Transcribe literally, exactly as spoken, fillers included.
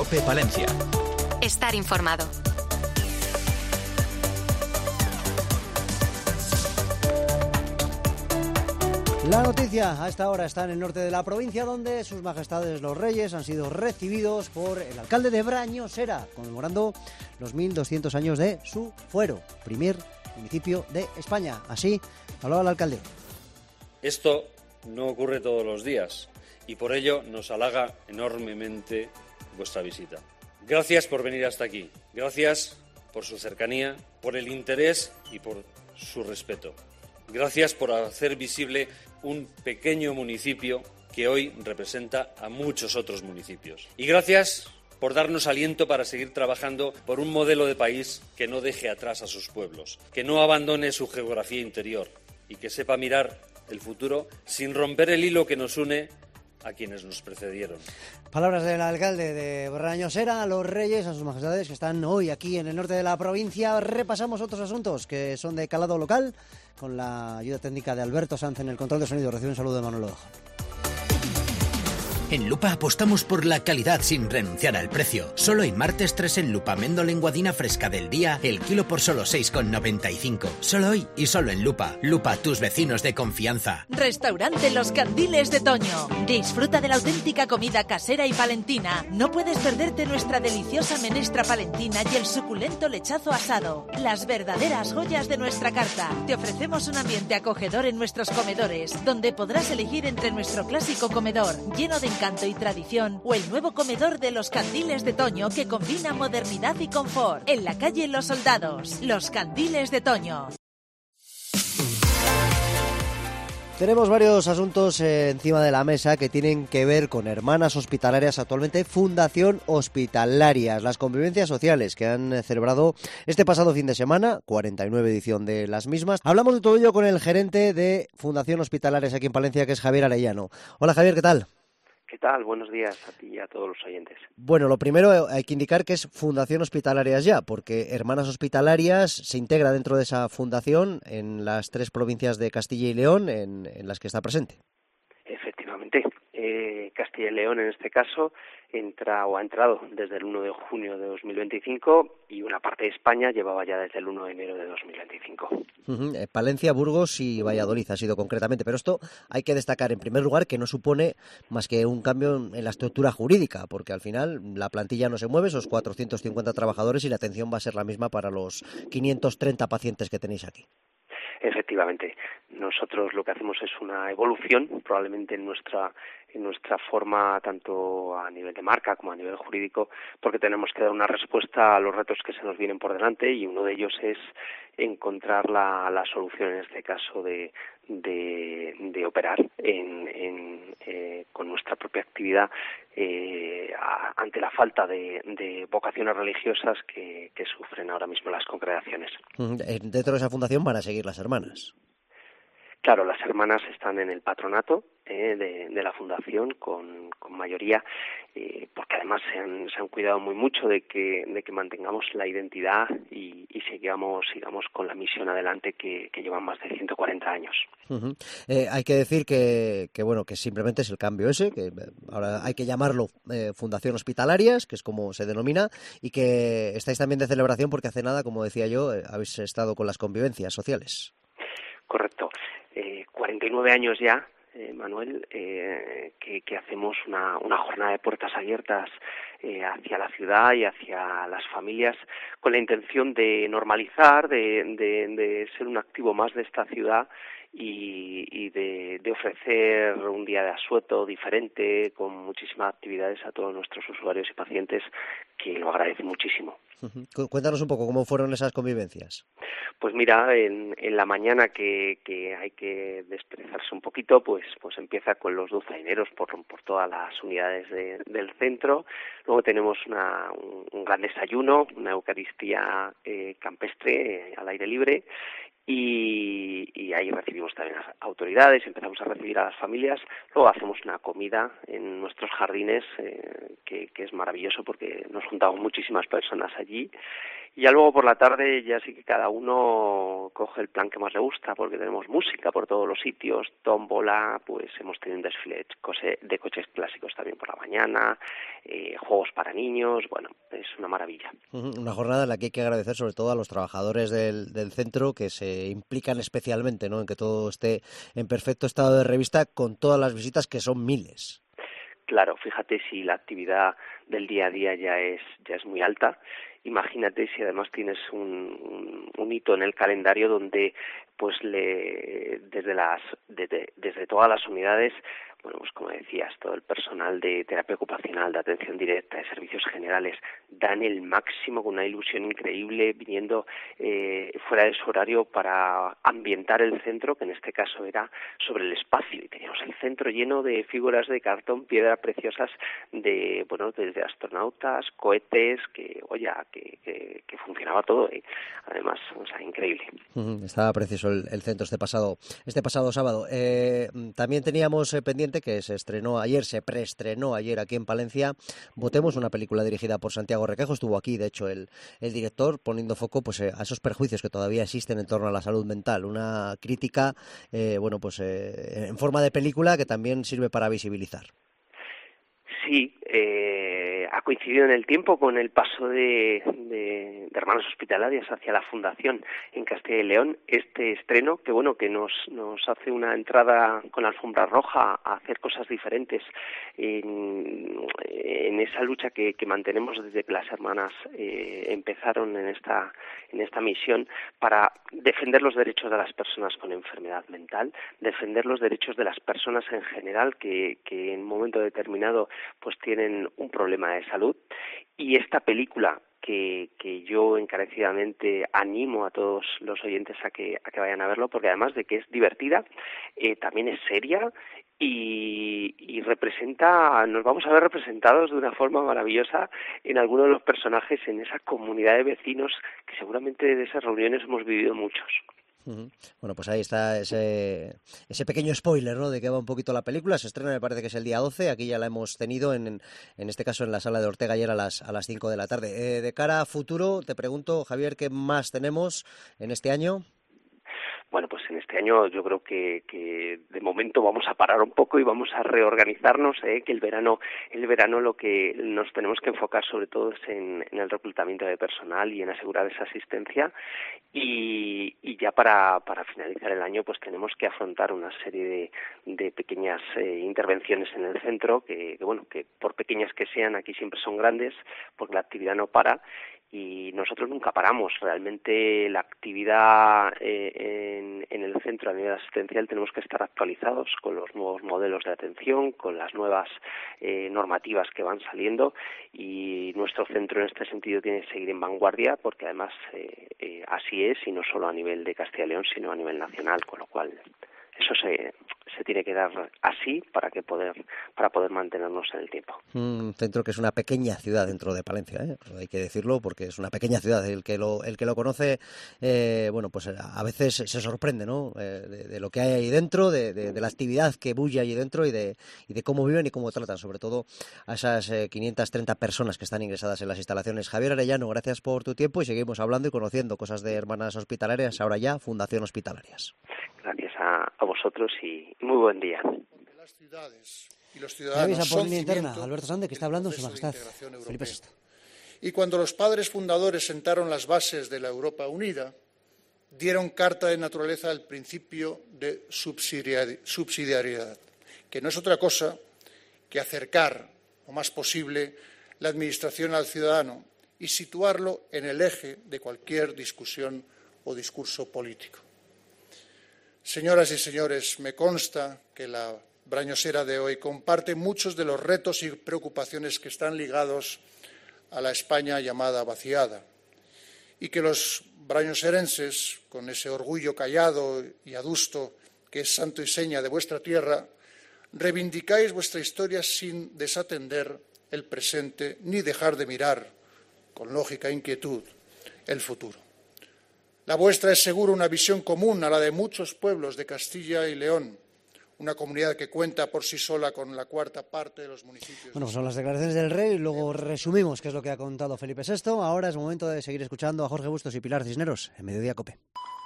COPE Palencia. Estar informado. La noticia a esta hora está en el norte de la provincia, donde sus majestades los reyes han sido recibidos por el alcalde de Brañosera, conmemorando los mil doscientos años de su fuero, primer municipio de España. Así hablaba el alcalde. Esto no ocurre todos los días y por ello nos halaga enormemente vuestra visita. Gracias por venir hasta aquí. Gracias por su cercanía, por el interés y por su respeto. Gracias por hacer visible un pequeño municipio que hoy representa a muchos otros municipios. Y gracias por darnos aliento para seguir trabajando por un modelo de país que no deje atrás a sus pueblos, que no abandone su geografía interior y que sepa mirar el futuro sin romper el hilo que nos une a quienes nos precedieron. Palabras del alcalde de Brañosera a los reyes, a sus majestades que están hoy aquí en el norte de la provincia. Repasamos otros asuntos que son de calado local, con la ayuda técnica de Alberto Sanz en el control de sonido. Recibe un saludo de Manuel Ojo. En Lupa apostamos por la calidad sin renunciar al precio. Solo en martes tres en Lupa, mendo lenguadina fresca del día, el kilo por solo seis con noventa y cinco. Solo hoy y solo en Lupa. Lupa, tus vecinos de confianza. Restaurante Los Candiles de Toño. Disfruta de la auténtica comida casera y palentina. No puedes perderte nuestra deliciosa menestra palentina y el suculento lechazo asado. Las verdaderas joyas de nuestra carta. Te ofrecemos un ambiente acogedor en nuestros comedores, donde podrás elegir entre nuestro clásico comedor, lleno de encanto y tradición, o el nuevo comedor de Los Candiles de Toño, que combina modernidad y confort. En la calle Los Soldados. Los Candiles de Toño. Tenemos varios asuntos eh, encima de la mesa que tienen que ver con hermanas hospitalarias, actualmente Fundación Hospitalarias, las convivencias sociales que han celebrado este pasado fin de semana, cuarenta y nueve edición de las mismas. Hablamos de todo ello con el gerente de Fundación Hospitalarias aquí en Palencia, que es Javier Arellano. Hola Javier, ¿qué tal? ¿Qué tal? Buenos días a ti y a todos los oyentes. Bueno, lo primero hay que indicar que es Fundación Hospitalarias ya, porque Hermanas Hospitalarias se integra dentro de esa fundación en las tres provincias de Castilla y León en, en las que está presente. Efectivamente, eh, Castilla y León en este caso entra o ha entrado desde el uno de junio de dos mil veinticinco y una parte de España llevaba ya desde el uno de enero de dos mil veinticinco. Uh-huh. Eh, Palencia, Burgos y Valladolid ha sido concretamente, pero esto hay que destacar en primer lugar que no supone más que un cambio en la estructura jurídica, porque al final la plantilla no se mueve, esos cuatrocientos cincuenta trabajadores, y la atención va a ser la misma para los quinientos treinta pacientes que tenéis aquí. Efectivamente, nosotros lo que hacemos es una evolución, probablemente en nuestra en nuestra forma, tanto a nivel de marca como a nivel jurídico, porque tenemos que dar una respuesta a los retos que se nos vienen por delante, y uno de ellos es encontrar la, la solución, en este caso, de, de, de operar en, en, eh, con nuestra propia actividad eh, a, ante la falta de, de vocaciones religiosas que, que sufren ahora mismo las congregaciones. Dentro de esa fundación van a seguir las hermanas. Claro, las hermanas están en el patronato eh, de, de la fundación con, con mayoría, eh, porque además se han, se han cuidado muy mucho de que, de que mantengamos la identidad y, y sigamos, sigamos con la misión adelante que, que llevan más de ciento cuarenta años. Uh-huh. Eh, hay que decir que, que bueno que simplemente es el cambio ese, que ahora hay que llamarlo eh, Fundación Hospitalarias, que es como se denomina, y que estáis también de celebración porque hace nada, como decía yo, eh, habéis estado con las convivencias sociales. Correcto. Eh, cuarenta y nueve años ya, eh, Manuel, eh, que, que hacemos una, una jornada de puertas abiertas eh, hacia la ciudad y hacia las familias, con la intención de normalizar, de, de, de ser un activo más de esta ciudad y, y de, de ofrecer un día de asueto diferente, con muchísimas actividades a todos nuestros usuarios y pacientes, que lo agradecen muchísimo. Uh-huh. Cuéntanos un poco cómo fueron esas convivencias. Pues mira, en, en la mañana que, que hay que desperezarse un poquito, pues pues empieza con los dulzaineros por, por todas las unidades de, del centro. Luego tenemos una, un, un gran desayuno, una eucaristía eh, campestre eh, al aire libre. Y, y ahí recibimos también a las autoridades, empezamos a recibir a las familias, luego hacemos una comida en nuestros jardines, eh, que, que es maravilloso porque nos juntamos muchísimas personas allí, Y ya luego por la tarde ya sí que cada uno coge el plan que más le gusta, porque tenemos música por todos los sitios, tómbola, pues hemos tenido un desfile de coches clásicos también por la mañana, eh, juegos para niños, bueno, es una maravilla. Una jornada en la que hay que agradecer sobre todo a los trabajadores del, del centro que se implican especialmente, ¿no?, en que todo esté en perfecto estado de revista con todas las visitas, que son miles. Claro, fíjate si la actividad del día a día ya es ya es muy alta. Imagínate si además tienes un, un, un hito en el calendario donde, pues, le, desde las desde, desde todas las unidades, bueno, pues como decías, todo el personal de terapia ocupacional, de atención directa, de servicios generales, dan el máximo con una ilusión increíble, viniendo eh, fuera de su horario para ambientar el centro, que en este caso era sobre el espacio, y teníamos el centro lleno de figuras de cartón, piedras preciosas, de, bueno, desde astronautas, cohetes, que, oye, que, que, que funcionaba todo, y además, o sea, increíble. Uh-huh. Estaba precioso el, el centro este pasado, este pasado sábado. Eh, también teníamos eh, pendiente que se estrenó ayer, se preestrenó ayer aquí en Palencia, Votemos, una película dirigida por Santiago Requejo. Estuvo aquí, de hecho, el, el director, poniendo foco, pues, eh, a esos perjuicios que todavía existen en torno a la salud mental. Una crítica, eh, bueno, pues eh, en forma de película que también sirve para visibilizar. Sí, eh, ha coincidido en el tiempo con el paso de, de, de Hermanas Hospitalarias hacia la Fundación en Castilla y León, este estreno que, bueno, que nos, nos hace una entrada con la alfombra roja a hacer cosas diferentes en, en esa lucha que, que mantenemos desde que las hermanas eh, empezaron en esta, en esta misión para defender los derechos de las personas con enfermedad mental, defender los derechos de las personas en general que, que en un momento determinado pues tienen un problema de salud. Y esta película que, que yo encarecidamente animo a todos los oyentes a que, a que vayan a verlo, porque además de que es divertida, eh, también es seria y, y representa, nos vamos a ver representados de una forma maravillosa en algunos de los personajes en esa comunidad de vecinos que seguramente de esas reuniones hemos vivido muchos. Uh-huh. Bueno, pues ahí está ese, ese pequeño spoiler, ¿no?, de que va un poquito la película. Se estrena, me parece que es el día doce, aquí ya la hemos tenido, en, en este caso en la sala de Ortega, ayer a las, a las cinco de la tarde. Eh, de cara a futuro, te pregunto, Javier, ¿qué más tenemos en este año? Bueno, pues en este año yo creo que, que de momento vamos a parar un poco y vamos a reorganizarnos, ¿eh? que el verano el verano lo que nos tenemos que enfocar sobre todo es en, en el reclutamiento de personal y en asegurar esa asistencia, y, y ya para, para finalizar el año pues tenemos que afrontar una serie de, de pequeñas eh, intervenciones en el centro que, que, bueno, que por pequeñas que sean aquí siempre son grandes porque la actividad no para. Y nosotros nunca paramos. Realmente la actividad eh, en, en el centro a nivel asistencial tenemos que estar actualizados con los nuevos modelos de atención, con las nuevas eh, normativas que van saliendo, y nuestro centro en este sentido tiene que seguir en vanguardia porque además eh, eh, así es, y no solo a nivel de Castilla y León sino a nivel nacional, con lo cual eso se, se tiene que dar así para que poder para poder mantenernos en el tiempo. Un centro que es una pequeña ciudad dentro de Palencia, ¿eh? Hay que decirlo porque es una pequeña ciudad. El que lo el que lo conoce, eh, bueno, pues a veces se sorprende, ¿no? Eh, de, de lo que hay ahí dentro, de, de, de la actividad que bulle allí dentro y de y de cómo viven y cómo tratan, sobre todo a esas eh, quinientas treinta personas que están ingresadas en las instalaciones. Javier Arellano, gracias por tu tiempo y seguimos hablando y conociendo cosas de Hermanas Hospitalarias, ahora ya Fundación Hospitalarias. Gracias a, a vosotros y muy buen día. Las ciudades y los ciudadanos son línea interna. Alberto Sande, que está hablando Su Majestad Felipe sexto. Y cuando los padres fundadores sentaron las bases de la Europa unida, dieron carta de naturaleza al principio de subsidiariedad, que no es otra cosa que acercar lo más posible la administración al ciudadano y situarlo en el eje de cualquier discusión o discurso político. Señoras y señores, me consta que la brañosera de hoy comparte muchos de los retos y preocupaciones que están ligados a la España llamada vaciada, y que los brañoserenses, con ese orgullo callado y adusto que es santo y seña de vuestra tierra, reivindicáis vuestra historia sin desatender el presente ni dejar de mirar, con lógica e inquietud, el futuro. La vuestra es seguro una visión común a la de muchos pueblos de Castilla y León, una comunidad que cuenta por sí sola con la cuarta parte de los municipios. Bueno, pues son las declaraciones del rey, luego resumimos qué es lo que ha contado Felipe sexto. Ahora es momento de seguir escuchando a Jorge Bustos y Pilar Cisneros en Mediodía COPE.